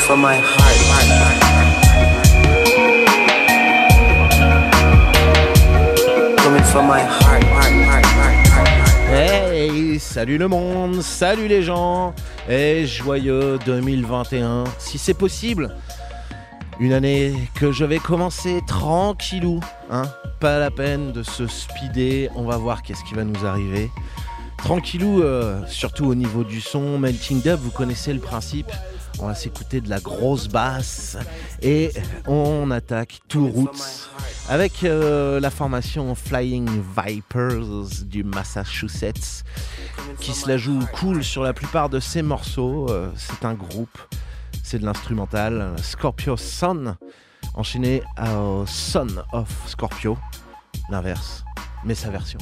from my heart. Coming from my heart. Hey, salut le monde, salut les gens, et joyeux 2021, si c'est possible. Une année que je vais commencer tranquillou, hein, pas la peine de se speeder, on va voir qu'est-ce qui va nous arriver. Tranquillou, surtout au niveau du son, Melting Dub, vous connaissez le principe. On va s'écouter de la grosse basse et on attaque tout roots avec la formation Flying Vipers du Massachusetts qui se la joue cool sur la plupart de ses morceaux. C'est un groupe, c'est de l'instrumental. Scorpio Son, enchaîné au Son of Scorpio, l'inverse, mais sa version.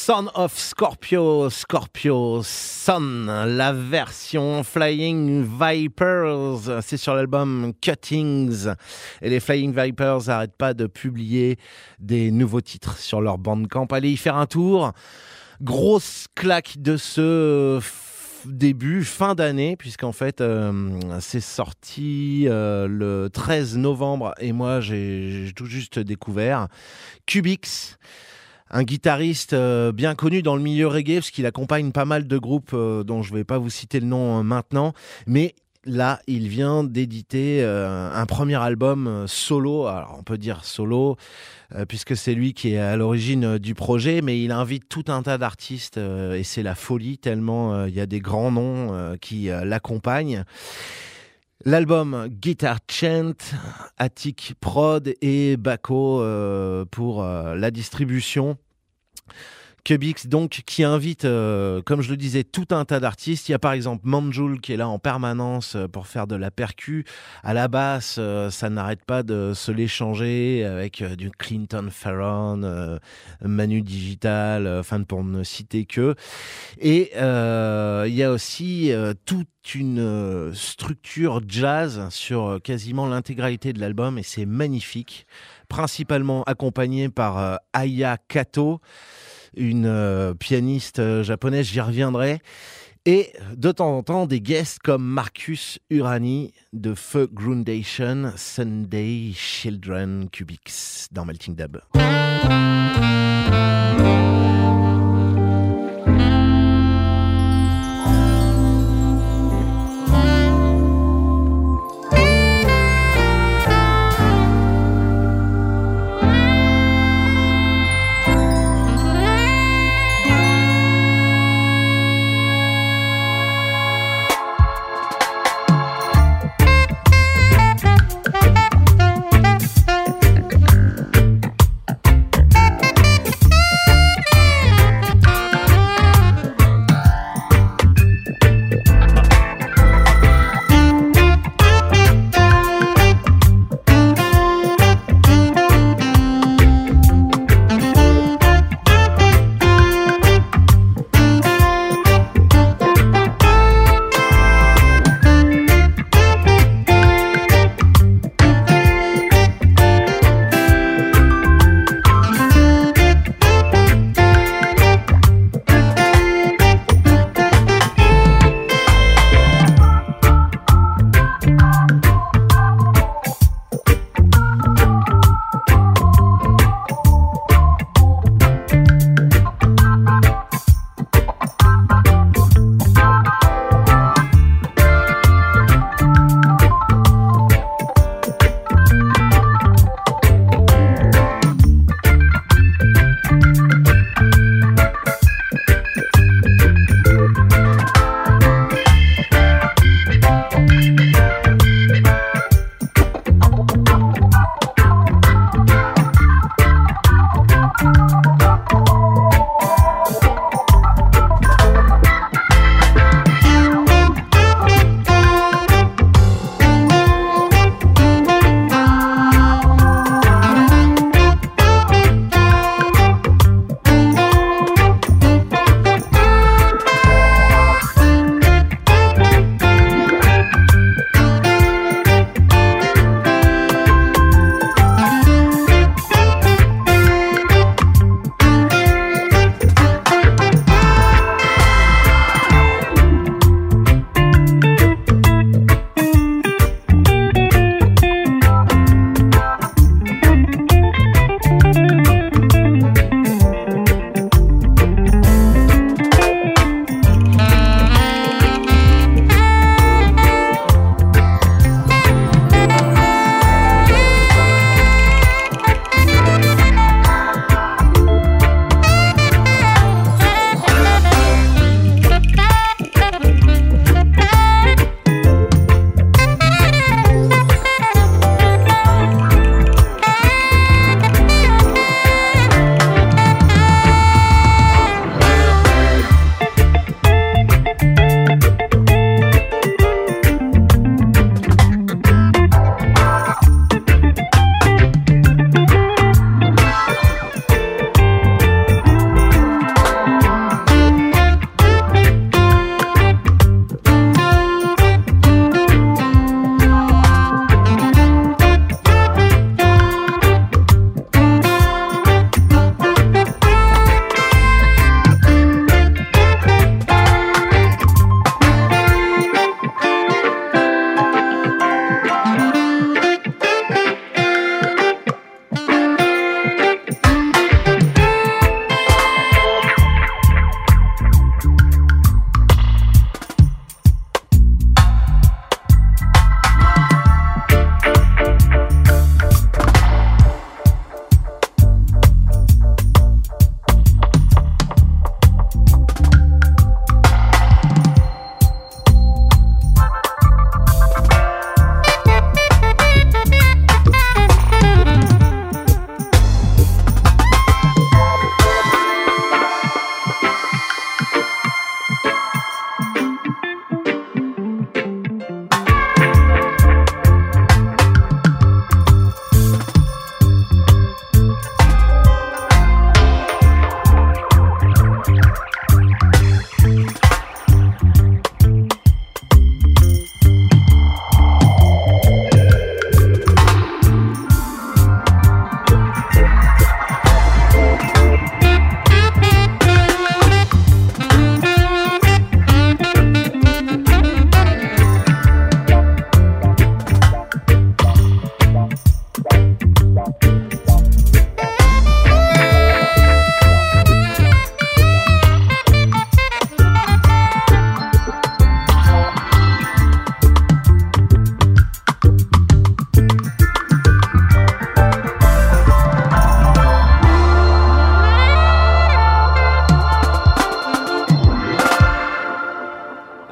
Son of Scorpio, Scorpio Son, la version Flying Vipers, c'est sur l'album Cuttings. Et les Flying Vipers n'arrêtent pas de publier des nouveaux titres sur leur Bandcamp. Allez y faire un tour. Grosse claque de ce début, fin d'année, puisqu'en fait c'est sorti le 13 novembre et moi j'ai tout juste découvert Cubix, un guitariste bien connu dans le milieu reggae parce qu'il accompagne pas mal de groupes dont je vais pas vous citer le nom maintenant, mais là il vient d'éditer un premier album solo, alors on peut dire solo puisque c'est lui qui est à l'origine du projet, mais il invite tout un tas d'artistes et c'est la folie tellement il y a des grands noms qui l'accompagnent. L'album Guitar Chant, Attic Prod et Baco pour la distribution. Cubix donc qui invite, comme je le disais, tout un tas d'artistes. Il y a par exemple Manjul qui est là en permanence pour faire de la percu. À la basse, ça n'arrête pas de se l'échanger avec du Clinton Farron, Manu Digital, enfin pour ne citer que. Et il y a aussi toute une structure jazz sur quasiment l'intégralité de l'album et c'est magnifique. Principalement accompagné par Aya Kato, une pianiste japonaise, j'y reviendrai. Et de temps en temps, des guests comme Marcus Urani de Feu Groundation, Sunday Children, Cubix dans Melting Dub.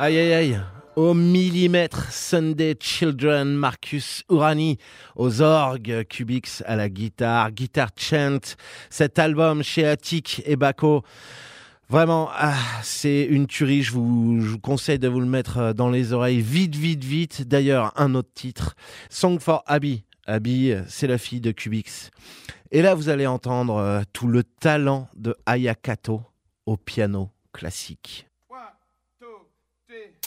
Aïe aïe aïe. Au millimètre, Sunday Children, Marcus Urani, aux orgues, Cubix à la guitare, Guitar Chant, cet album chez Attic et Baco. Vraiment, c'est une tuerie, je vous conseille de vous le mettre dans les oreilles vite, vite, vite. D'ailleurs, un autre titre, Song for Abby. Abby, c'est la fille de Cubix. Et là, vous allez entendre tout le talent de Aya Kato au piano classique. 1, 2, 3.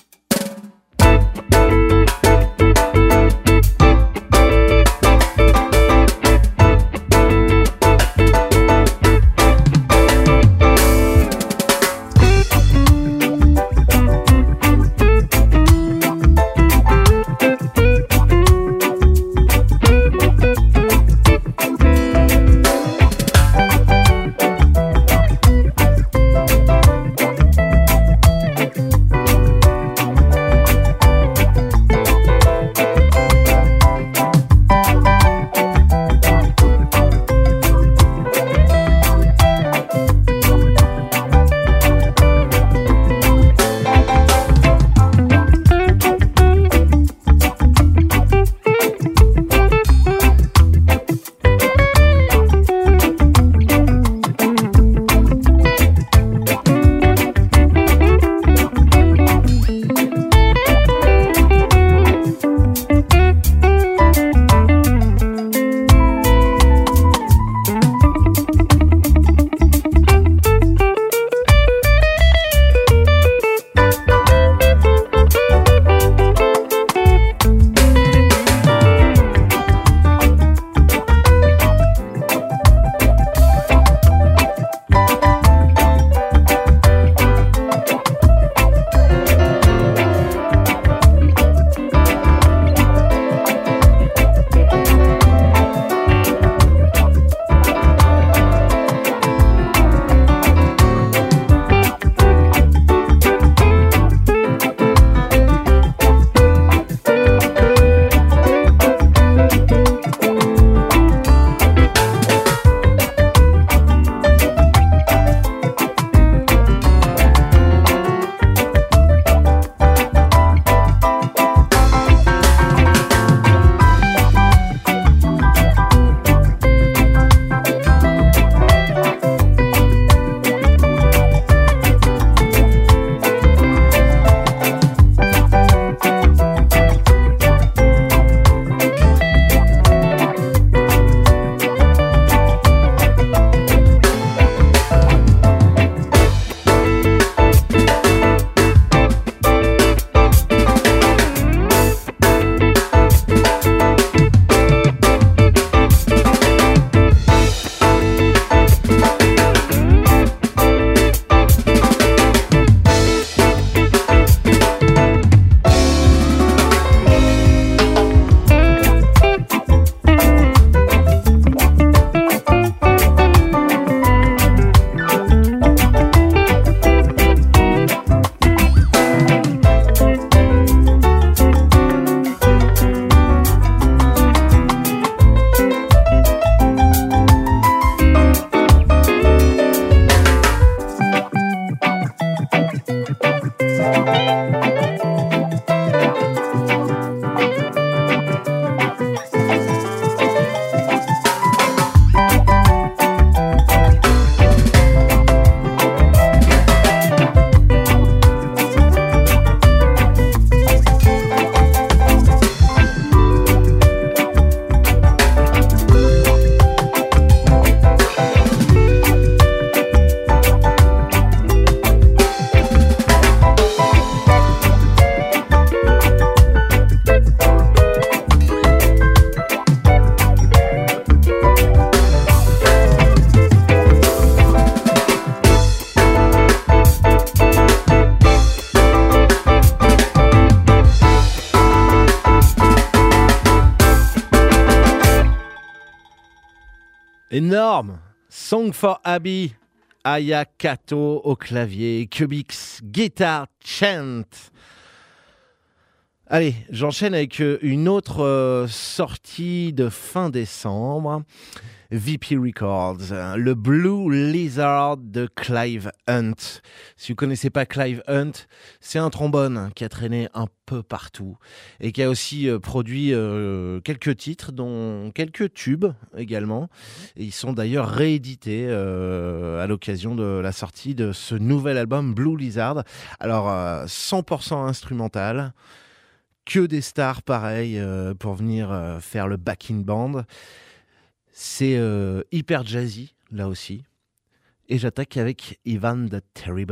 Énorme. Song for Abby, Aya Kato au clavier, Cubix, Guitar Chant. Allez, j'enchaîne avec une autre sortie de fin décembre. VP Records, le Blue Lizard de Clive Hunt. Si vous ne connaissez pas Clive Hunt, c'est un trombone qui a traîné un peu partout et qui a aussi produit quelques titres, dont quelques tubes également. Et ils sont d'ailleurs réédités à l'occasion de la sortie de ce nouvel album Blue Lizard. Alors, 100% instrumental. Que des stars pareil pour venir faire le backing band. C'est hyper jazzy là aussi. Et j'attaque avec Ivan the Terrible.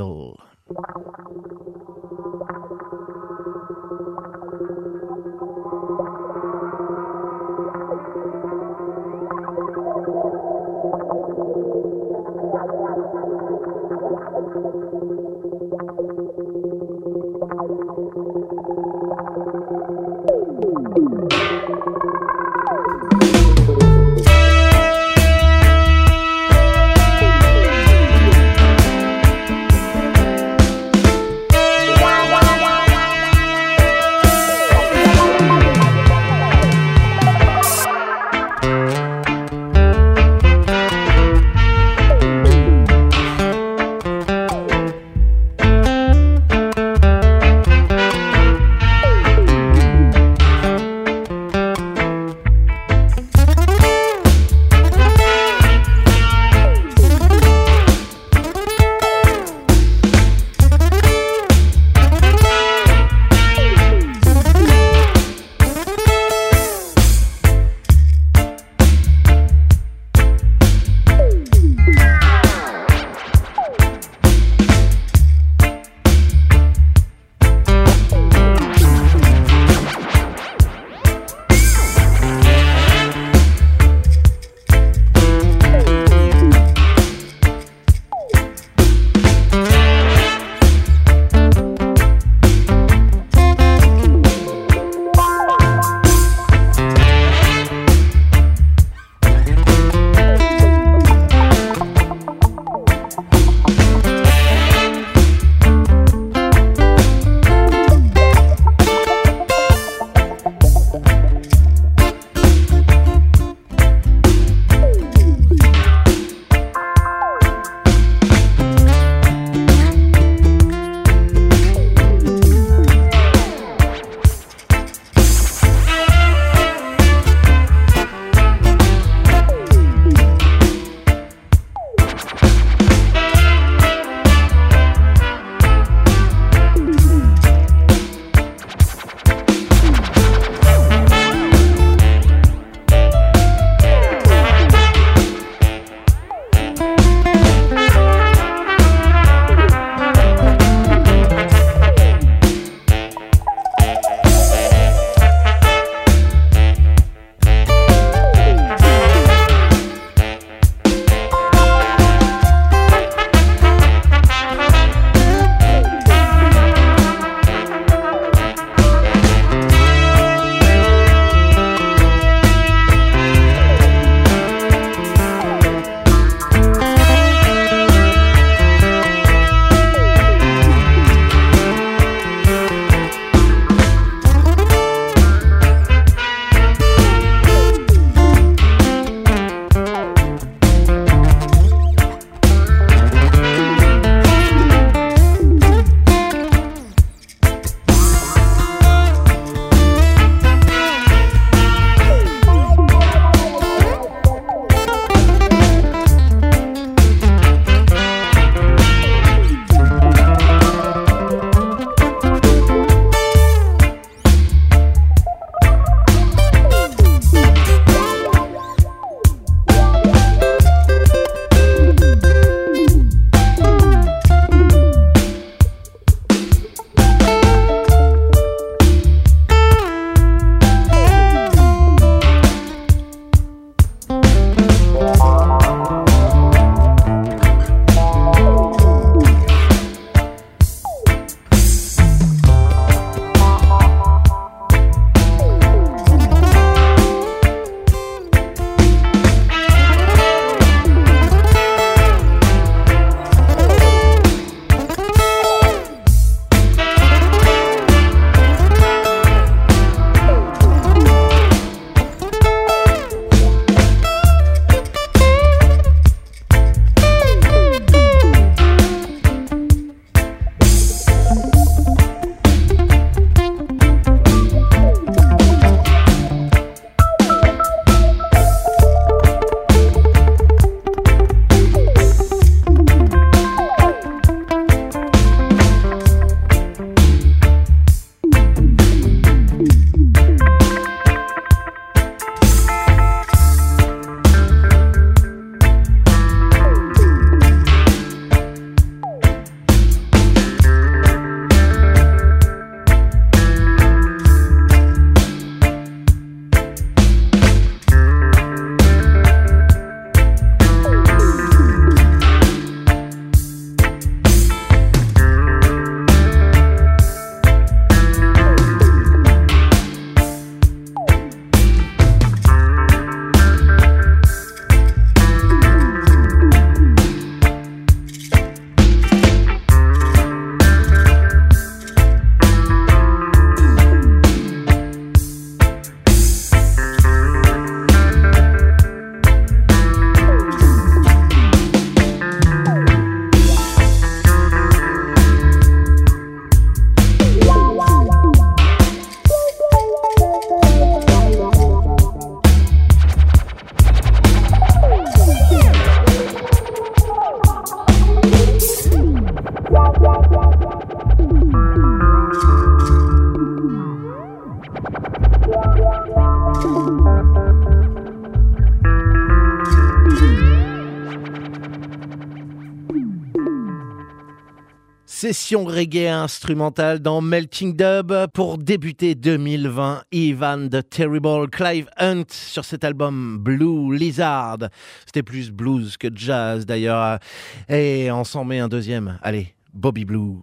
Session reggae instrumentale dans Melting Dub pour débuter 2020. Ivan the Terrible, Clive Hunt sur cet album Blue Lizard. C'était plus blues que jazz d'ailleurs. Et on s'en met un deuxième. Allez, Bobby Blue.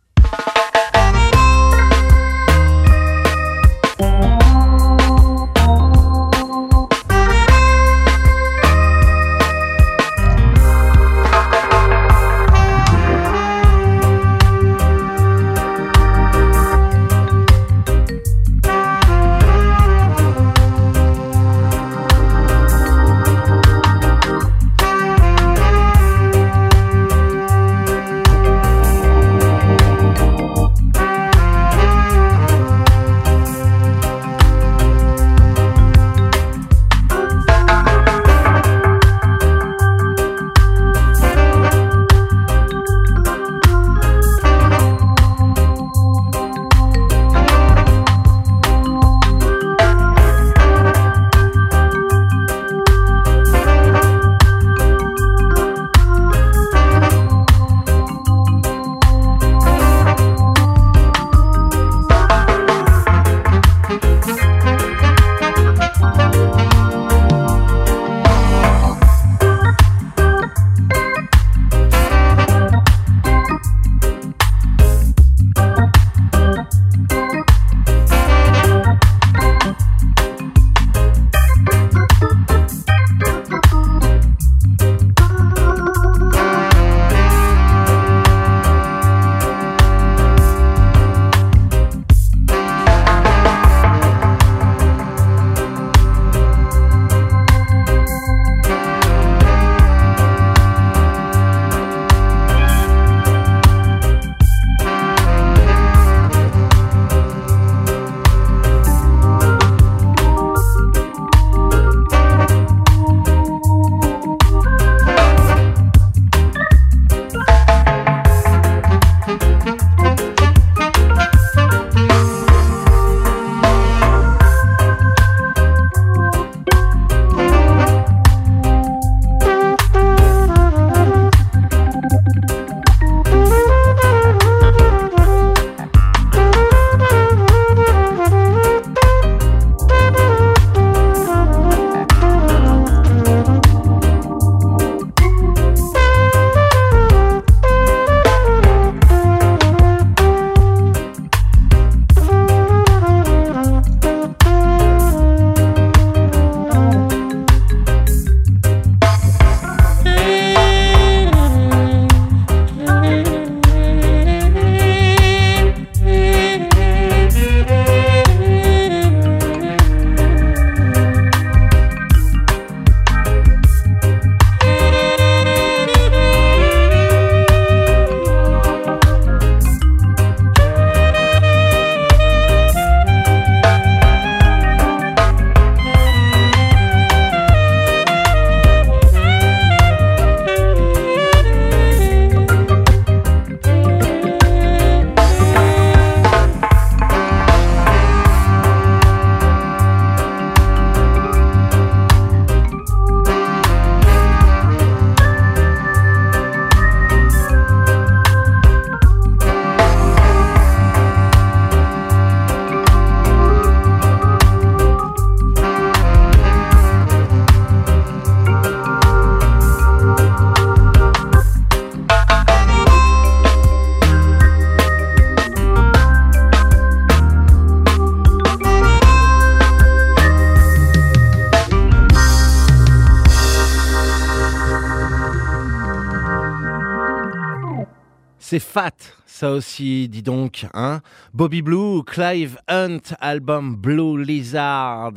C'est fat, ça aussi, dis donc, hein. Bobby Blue, Clive Hunt, album Blue Lizard,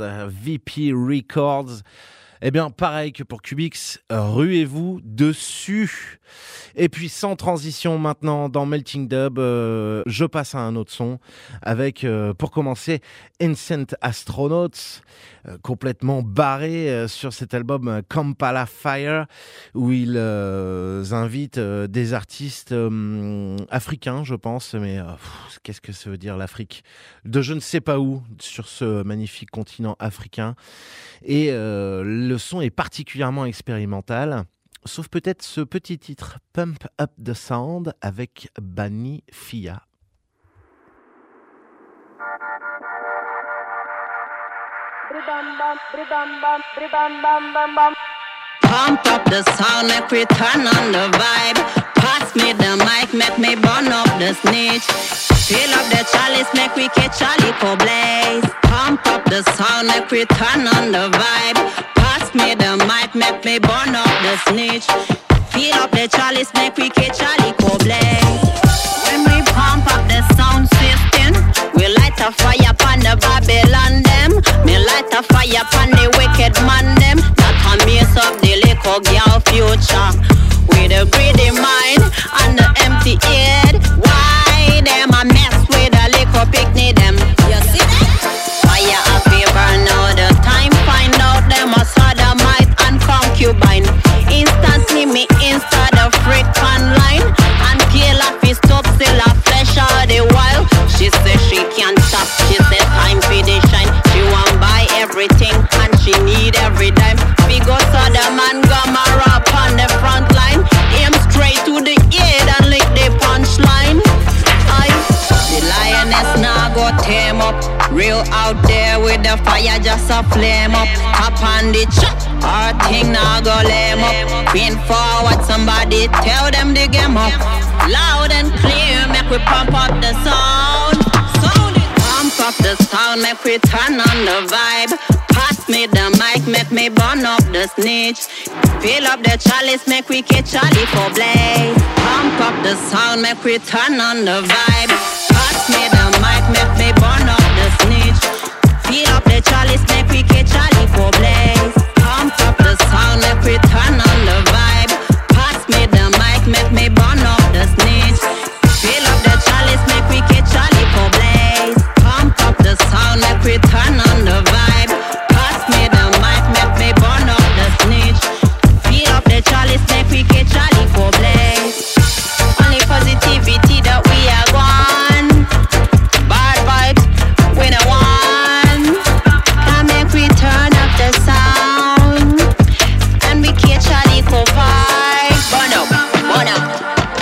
VP Records. Eh bien, pareil que pour Cubix, ruez-vous dessus. Et puis, sans transition maintenant, dans Melting Dub, je passe à un autre son avec, pour commencer, Ancient Astronauts, complètement barré sur cet album Kampala Fire, où ils invitent des artistes africains, je pense, mais qu'est-ce que ça veut dire l'Afrique ? De je ne sais pas où, sur ce magnifique continent africain. Et le son est particulièrement expérimental. Sauf peut-être ce petit titre Pump Up the Sound avec Bani Fia. Pump up the sound, make we turn on the vibe. Pass me the mic, make me burn up the snitch. Fill up the chalice, make we catch a little blaze. Pump up the sound, make we turn on the vibe. Pass me the mic, make me burn up the snitch. Fill up the chalice, make we catch a little blaze. When we pump up the sound system, we light a fire upon the Babylon them. Me light a fire upon the wicked man them. That a mess up the little girl future. With a greedy mind and the empty head. Why them a mess with a little picnic them? You see that? Fire a fever now the time. Find out them a sodomite and concubine. Instantly me insta the freak online. And kill a fist up still a flesh all the while. She says she can't stop. She said time for the shine. She want buy everything and she need every dime. Figure Sodom and Gomorrah on the front line. Aim straight to the head and lick the punchline. The lioness now go tame up. Real out there with the fire just a flame up. Up on the chop, our thing now go lame up. Pin forward, somebody tell them the game up. Loud and clear, make we pump up the sound. Sound it. Pump up the sound, make we turn on the vibe. Pass me the mic, make me burn up the snitch. Fill up the chalice, make we catch a little blaze. Pump up the sound, make we turn on the vibe. Pass me the mic, make me burn up the snitch. Fill up the chalice, make we catch a little blaze. Pump up the sound, make we turn on the vibe. Pass me the mic, make me burn up the snitch. Fill up the chalice, make we catch a little blaze. Pump up the sound, make we turn on the vibe. Pass me the mic, make me burn up the snitch. Fill up the chalice, make we catch a little blaze. Only positivity that we are gone. Bad vibes, we don't want. Can make we turn up the sound. And we catch a little vibe. Burn up, burn up.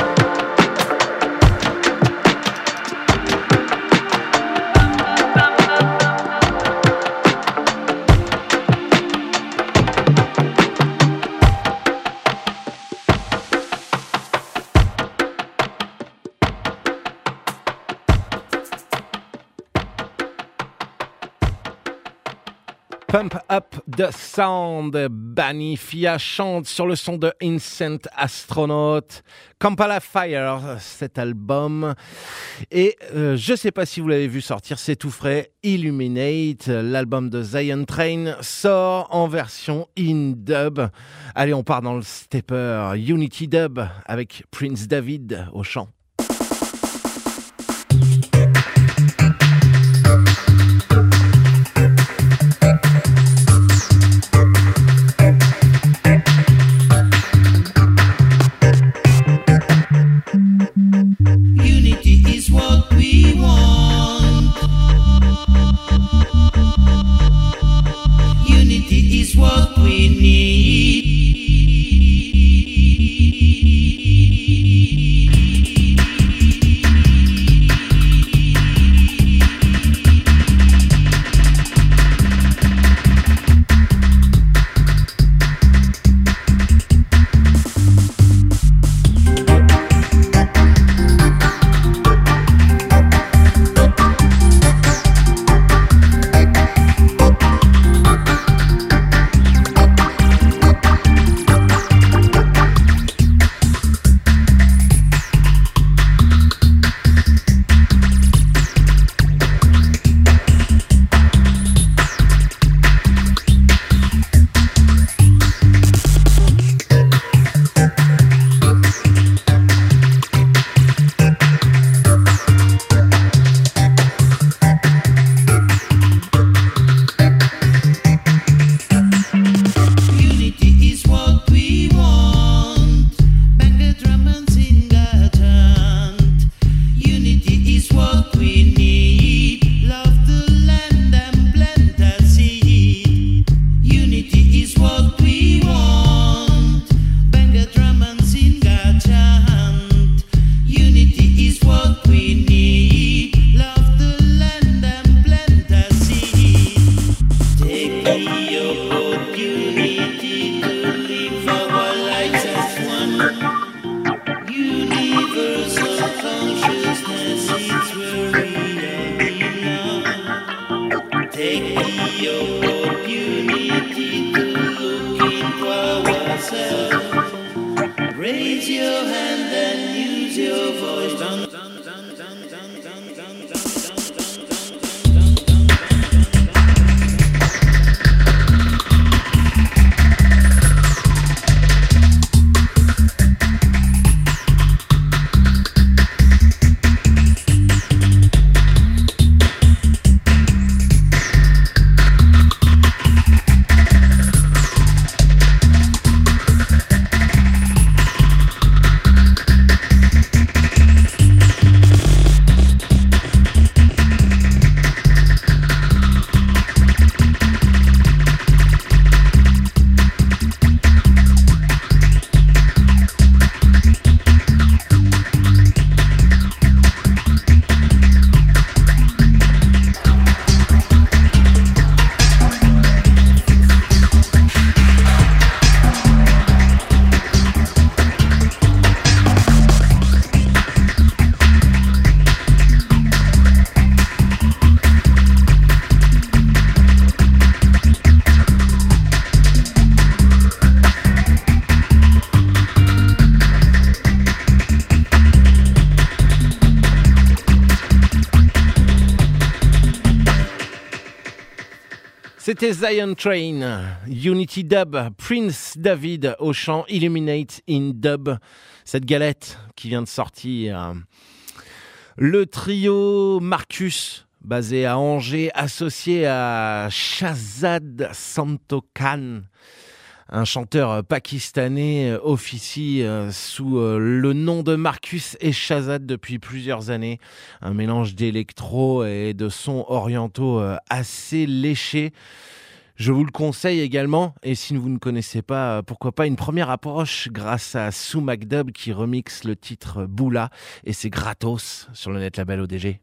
Pump Up the Sound, Bani Fia chante sur le son de Incent Astronaut, Kampala Fire, cet album. Et je sais pas si vous l'avez vu sortir, c'est tout frais, Illuminate, l'album de Zion Train, sort en version in dub. Allez, on part dans le stepper Unity Dub avec Prince David au chant. yourself. Raise your hand and use your voice. C'était Zion Train, Unity Dub, Prince David au chant, Illuminate in Dub, cette galette qui vient de sortir. Le trio Marcus, basé à Angers, associé à Shahzad Santokan, un chanteur pakistanais, officie sous le nom de Marcus et Shahzad depuis plusieurs années. Un mélange d'électro et de sons orientaux assez léchés. Je vous le conseille également, et si vous ne connaissez pas, pourquoi pas une première approche grâce à Sue McDub qui remixe le titre Boula, et c'est gratos sur le net label ODG.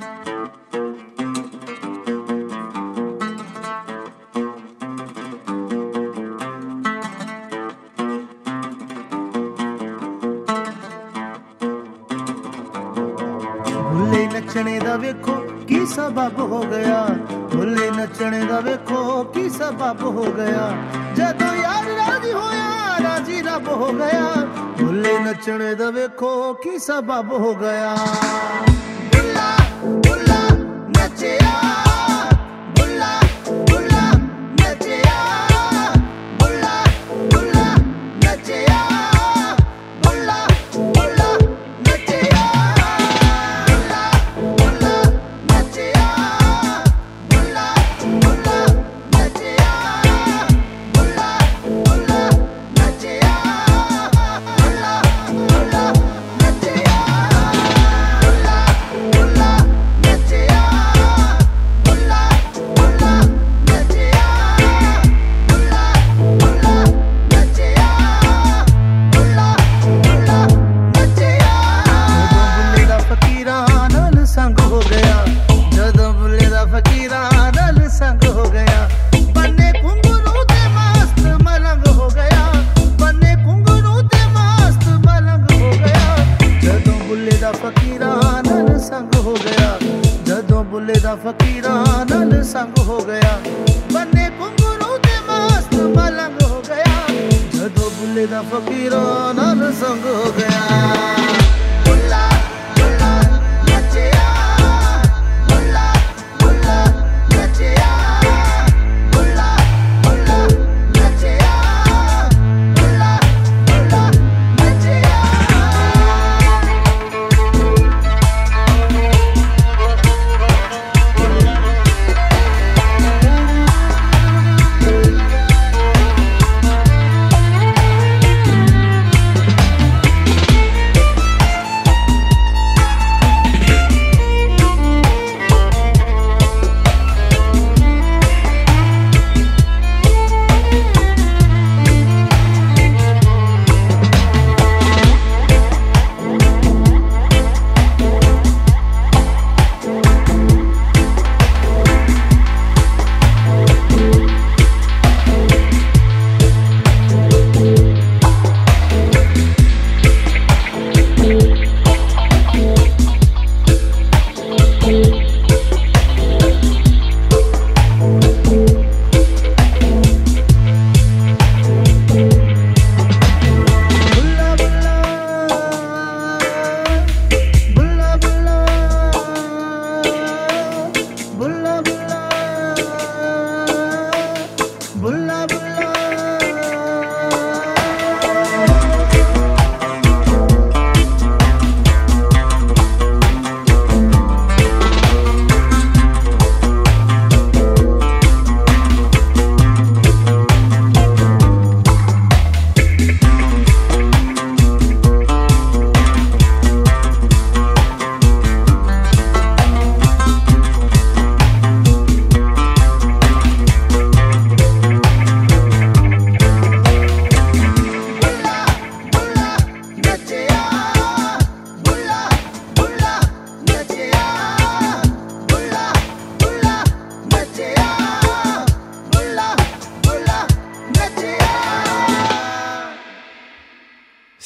नचने दा वेखो की सबब हो गया भुल्ले नचने दा वेखो की सबब हो गया जदों यार राजी होया राजी रब हो गया भुल्ले नचने दा वेखो की सबब हो गया बुल्ला बुल्ला नचिया बुल्ला बुल्ला नचिया बुल्ला बुल्ला नचिया बुल्ला बुल्ला नचिया फकीरां नाल संग हो गया बन्ने घुंघरू ते मस्त मलंग हो गया जदों बुल्ले दा फकीरां नाल संग हो गया बुल्ला बुल्ला नचिया बुल्ला बुल्ला नचिया बुल्ला बुल्ला नचिया बुल्ला बुल्ला नचिया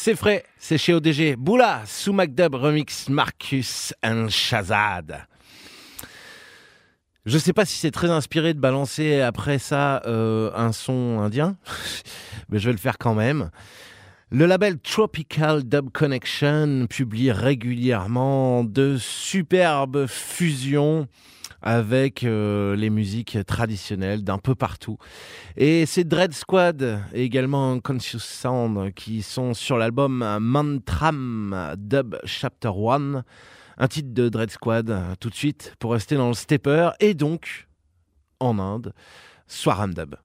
C'est frais, c'est chez ODG. Boula, sous MacDub remix Marcus and Shazad. Je sais pas si c'est très inspiré de balancer après ça un son indien, mais je vais le faire quand même. Le label Tropical Dub Connection publie régulièrement de superbes fusions avec les musiques traditionnelles d'un peu partout. Et c'est Dread Squad et également Conscious Sound qui sont sur l'album Mantram Dub Chapter 1, un titre de Dread Squad tout de suite pour rester dans le stepper et donc en Inde, Swaram Dub.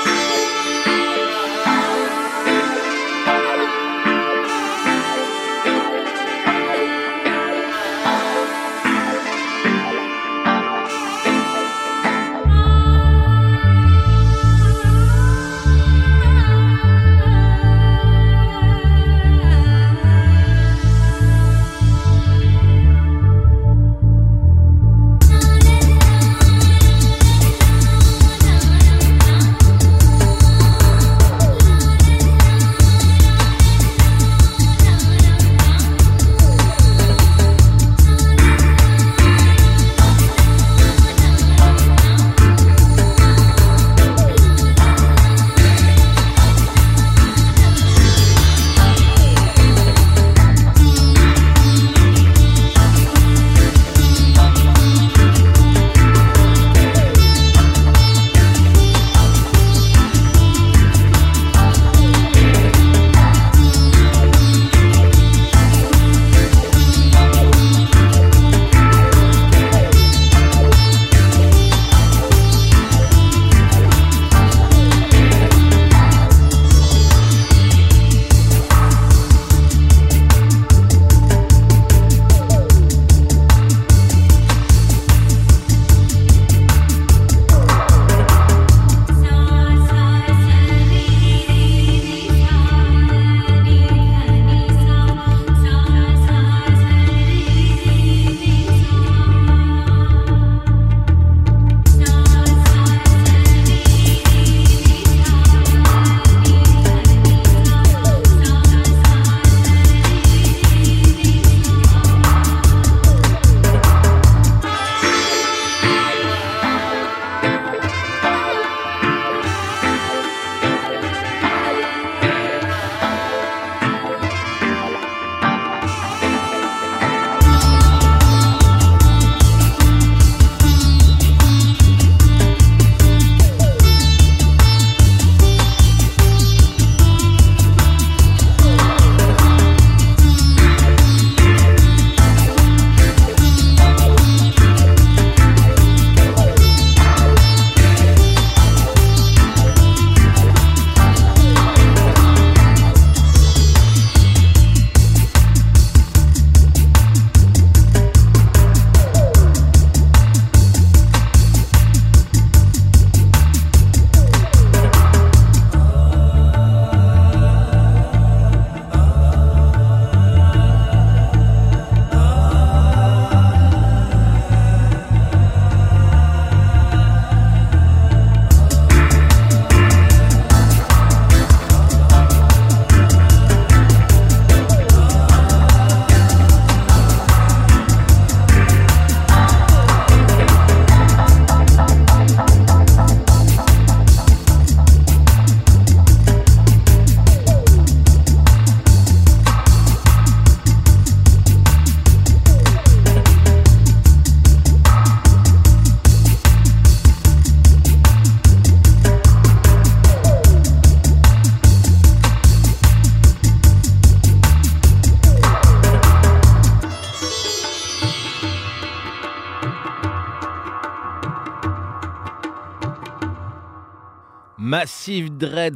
Massive Dread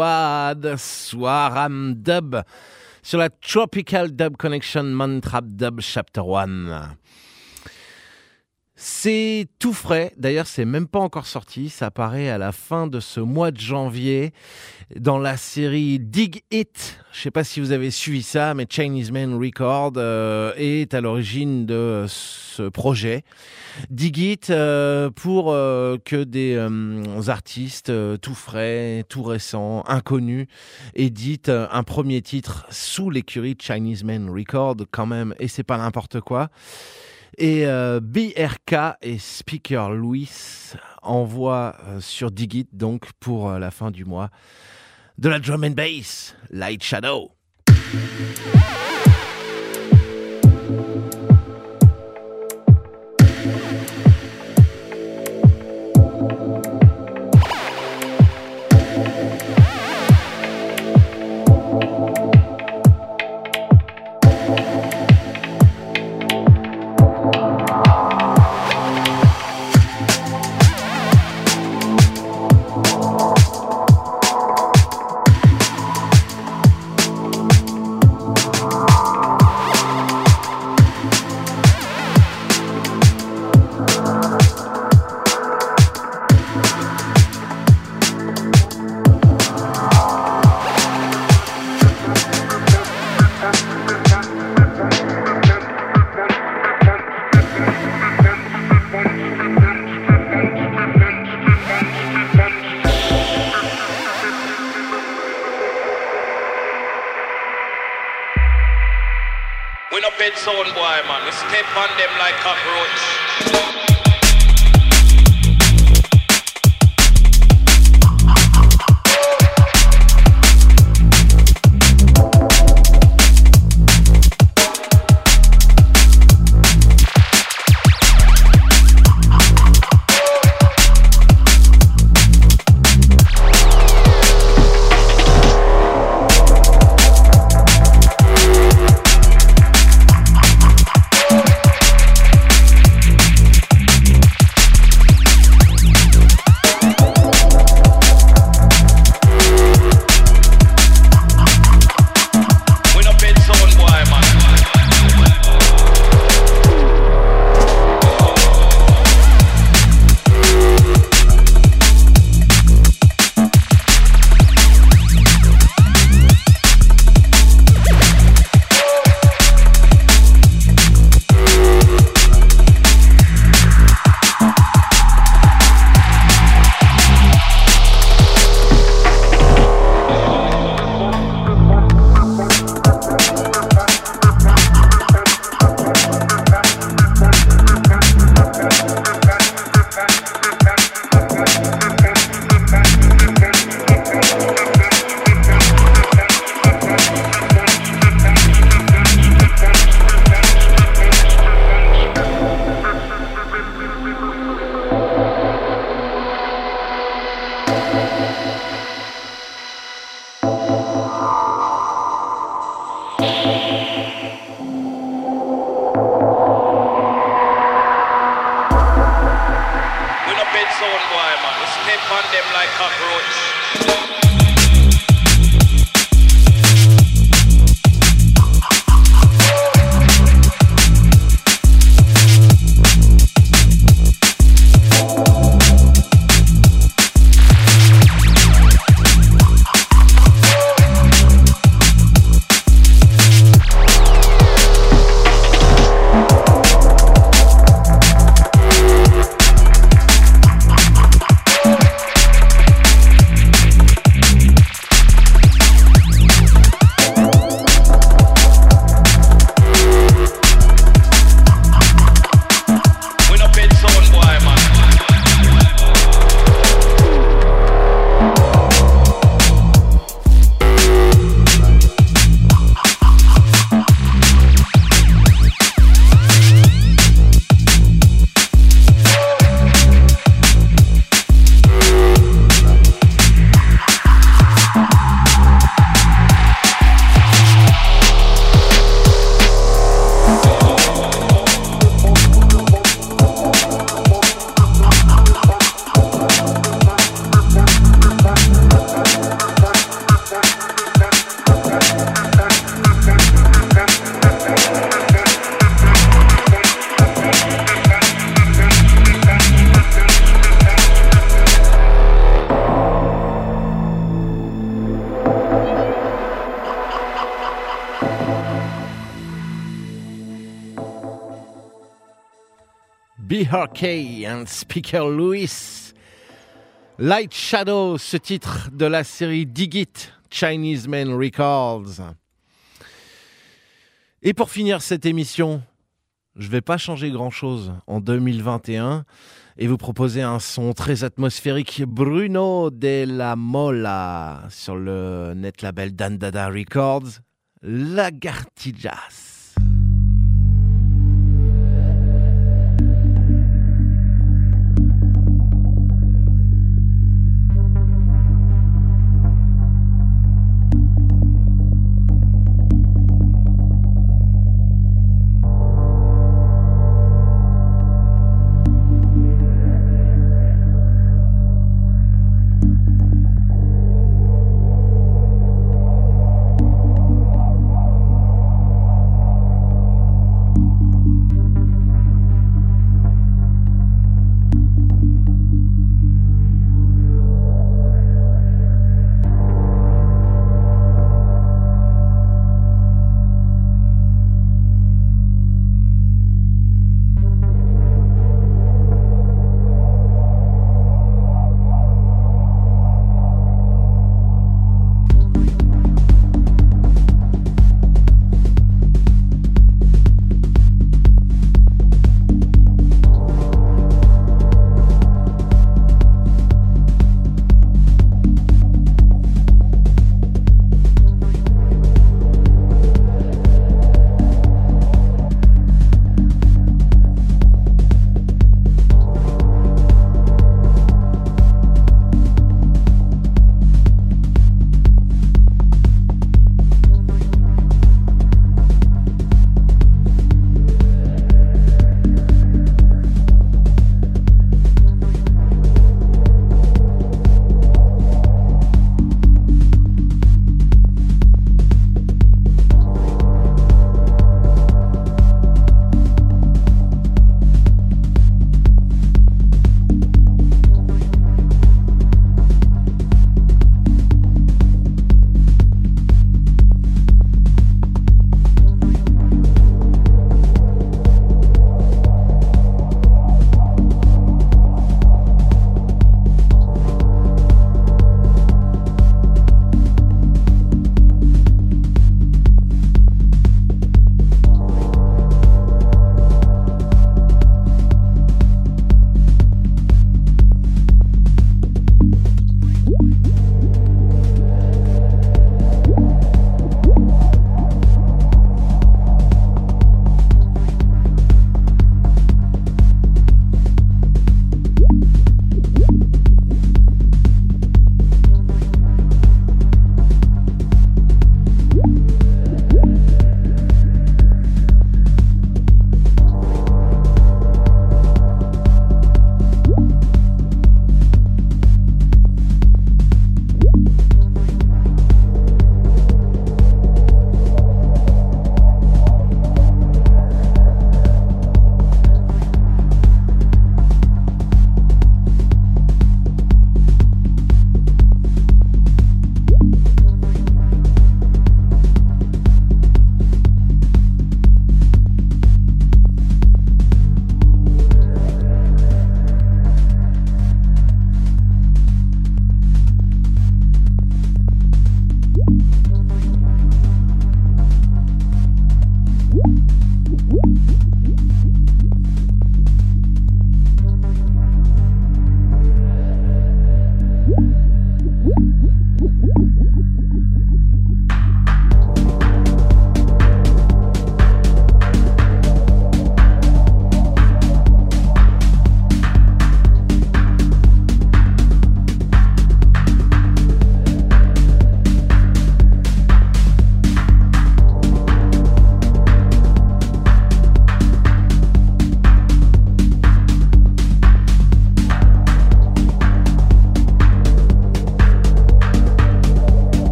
Squad, Swaram Dub, sur la Tropical Dub Connection Mantrap Dub Chapter 1. C'est tout frais, d'ailleurs c'est même pas encore sorti, ça apparaît à la fin de ce mois de janvier dans la série Dig It. Je sais pas si vous avez suivi ça, mais Chinese Man Record est à l'origine de ce projet. Dig It pour que des artistes tout frais, tout récents, inconnus éditent un premier titre sous l'écurie de Chinese Man Record quand même, et c'est pas n'importe quoi. Et BRK et Speaker Louis envoient sur Dig It, donc pour la fin du mois, de la drum and bass, Light Shadow. Sound boy, man, we step on them like cockroach. PRK and Speaker Lewis. Light Shadow, ce titre de la série Dig It, Chinese Men Records. Et pour finir cette émission, je vais pas changer grand-chose en 2021 et vous proposer un son très atmosphérique, Bruno de la Mola, sur le net label Dandada Records, Lagartijas.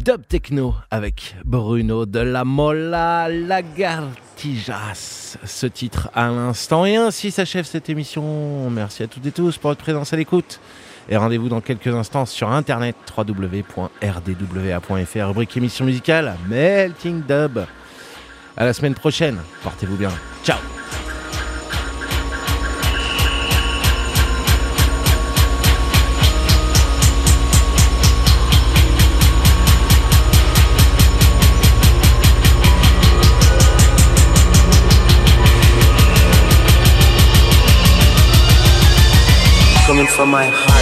dub techno avec Bruno de la Molla Lagartijas. Ce titre à l'instant. Et ainsi s'achève cette émission. Merci à toutes et tous pour votre présence à l'écoute. Et rendez-vous dans quelques instants sur internet www.rdwa.fr, rubrique émission musicale Melting Dub. À la semaine prochaine. Portez-vous bien. Ciao. Coming from my heart.